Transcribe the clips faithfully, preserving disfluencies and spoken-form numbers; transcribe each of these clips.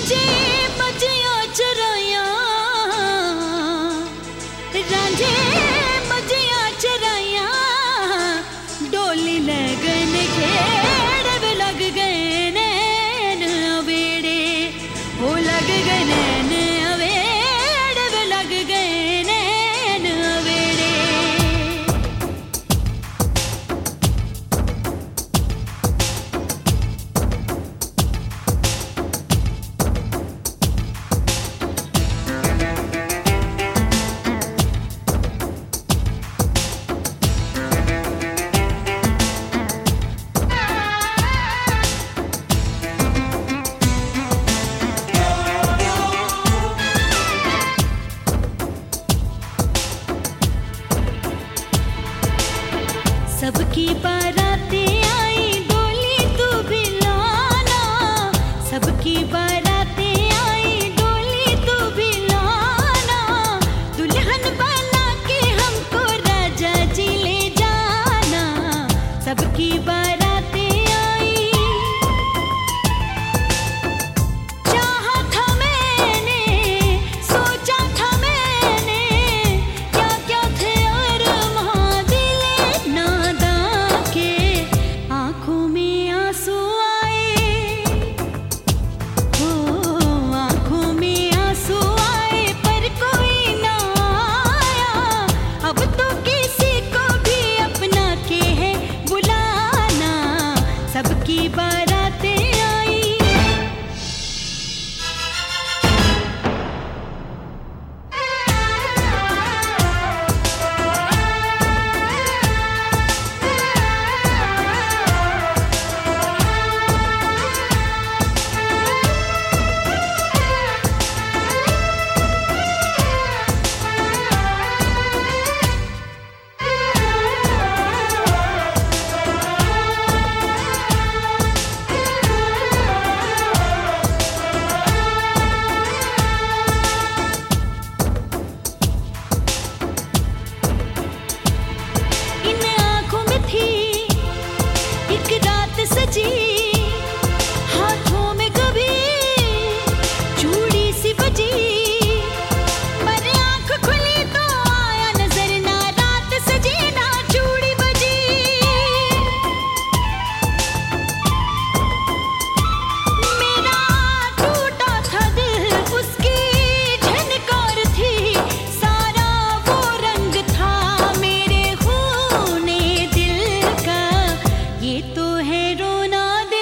रांझे मजिया चराया, रांझे मजिया चराया, डोली लगन खेड़ वे लग गए नैन अवेड़े, हो लग गए नैन अवेड़ वे लग गए नैन अवेड़े। सबकी बारातें आई डोली तू भी लाना, सबकी बारातें आई डोली तू भी लाना, दुल्हन बना के हमको राजा जी ले जाना। सबकी बारातें आई, चाहा था मैंने, सोचा था मैंने, क्या क्या थे अरमान दिले नादा के, आंखों में आंसू आए, हो आंखों में आंसू आए, पर कोई ना आया। अब तो किसी को भी अपना के है बुलाना, सबकी बारातें आई। इन आँखों में थी एक रात सजी, हाथों में कभी चूड़ी सी बजी, पर आँख खुली तो आया नजर ना रात सजी ना चूड़ी बजी। मेरा टूटा था दिल उसकी झनकार थी, सारा वो रंग था मेरे खूने दिल का, ये तो है रोना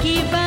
की बात